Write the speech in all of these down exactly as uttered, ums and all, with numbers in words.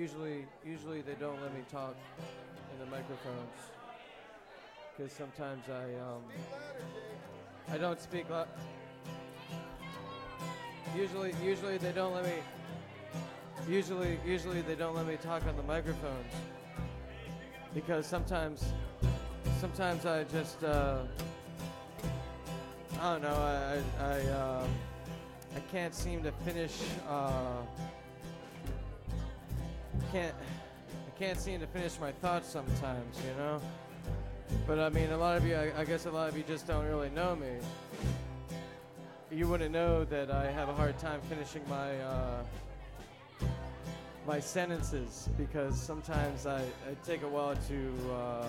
usually, usually they don't let me talk in the microphones because sometimes I, um, I don't speak loud. Usually, usually they don't let me. Usually, usually they don't let me talk on the microphones because sometimes, sometimes I just, uh, I don't know, I, I, I, uh, I can't seem to finish. Uh, can't, I can't seem to finish my thoughts sometimes, you know. But I mean, a lot of you, I, I guess, a lot of you just don't really know me. You wouldn't know that I have a hard time finishing my uh, my sentences because sometimes I, I take a while to uh,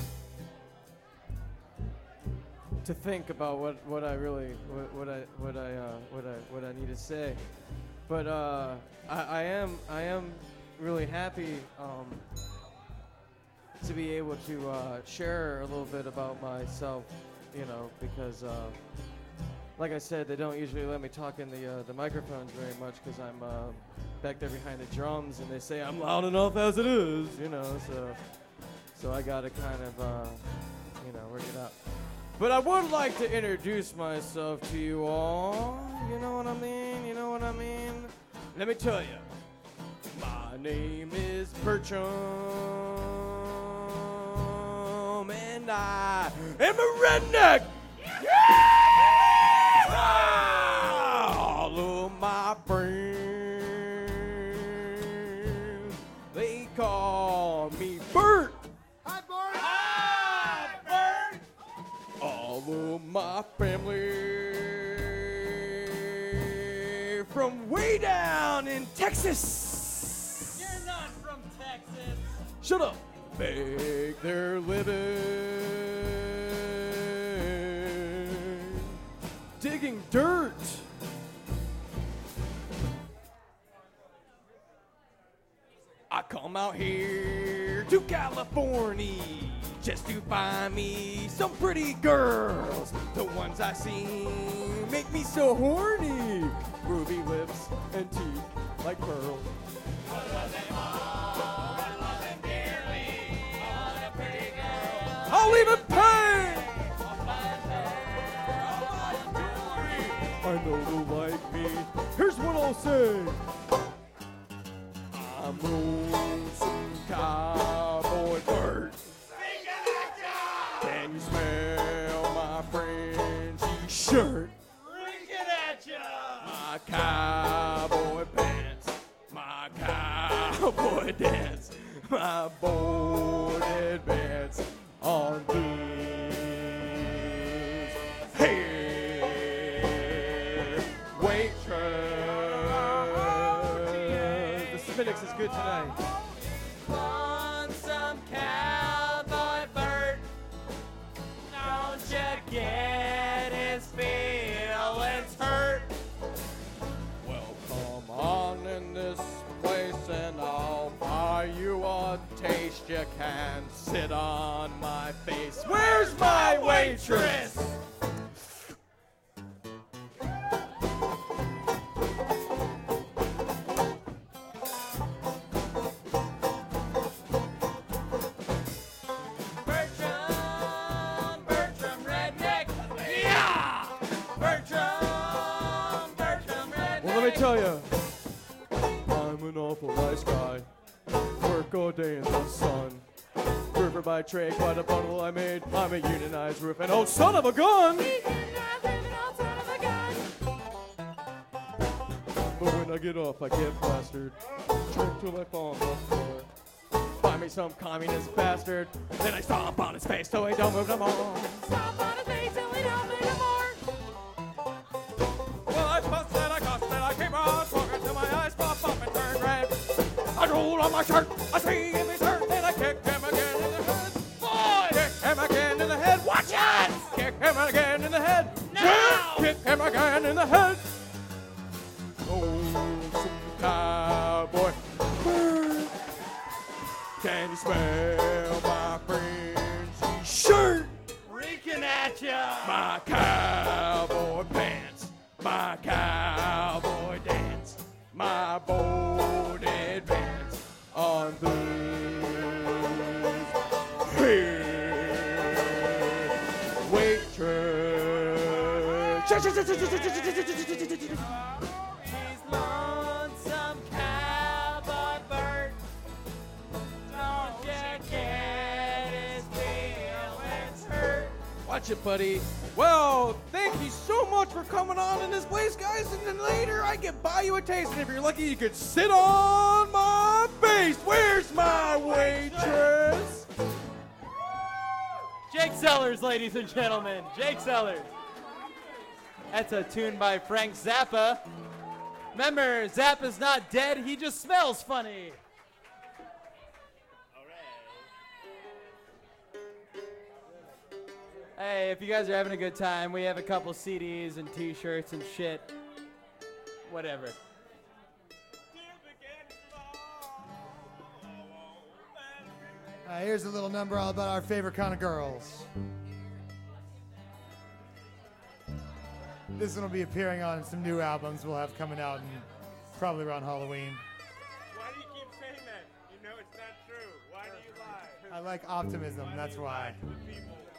to think about what, what I really what, what I what I uh, what I what I need to say. But uh, I, I am I am really happy um, to be able to uh, share a little bit about myself, you know, because. Uh, Like I said, they don't usually let me talk in the uh, the microphones very much because I'm uh, back there behind the drums, and they say I'm loud enough as it is, you know. So, so I gotta kind of, uh, you know, work it out. But I would like to introduce myself to you all. You know what I mean? You know what I mean? Let me tell you. My name is Bertram, and I am a redneck. Yeah! All of my friends, they call me Bert. Hi, Bert. Hi, Bert. All of my family from way down in Texas. You're not from Texas. Shut up. Make their living digging dirt. I come out here to California just to find me some pretty girls. The ones I see make me so horny. Ruby lips and teeth like pearls. I'll even pay. I know they'll like me. Here's what I'll say. I'm lonesome cowboy Bert. Can you smell my Frenchy shirt? Reeking at ya. My cowboy pants. My cowboy dance. My boarded pants on these. Hey! The Spinix is good tonight. Want some cowboy Bert? Don't you get his feelings hurt? Well, come on in this place and I'll buy you a taste. You can sit on my face. Where's my waitress? Let me tell you, I'm an awful nice guy. Work all day in the sun. River by trade, quite a bundle I made. I'm a unionized roof and old son of a gun. But when I get off, I get plastered. Drink till I fall on the floor. Find me some communist bastard. Then I stomp on his face so he don't move no more. Stomp on his face till he don't move no more. I fussed and I cussed and I came on smoking till my eyes pop up and turn red. I rolled on my shirt, I see him in dirt, then I kicked him again in the head. Boy! Kick him again in the head. Watch it! Kick him again in the head. Now! Kick him again in the head. Oh, some cowboy. Can you smell my Frenchy shirt? Reeking at ya. My cowboy pants. My cowboy dance, my boarded pants Gotcha, buddy. Well, thank you so much for coming on in this place, guys. And then later, I can buy you a taste. And if you're lucky, you could sit on my face. Where's my waitress? Jake Sellers, ladies and gentlemen. Jake Sellers. That's a tune by Frank Zappa. Remember, Zappa's not dead. He just smells funny. Hey, if you guys are having a good time, we have a couple C Ds and t-shirts and shit. Whatever. Uh, here's a little number all about our favorite kind of girls. This one will be appearing on some new albums we'll have coming out in probably around Halloween. Why do you keep saying that? You know it's not true. Why do you lie? I like optimism, that's why. To the people.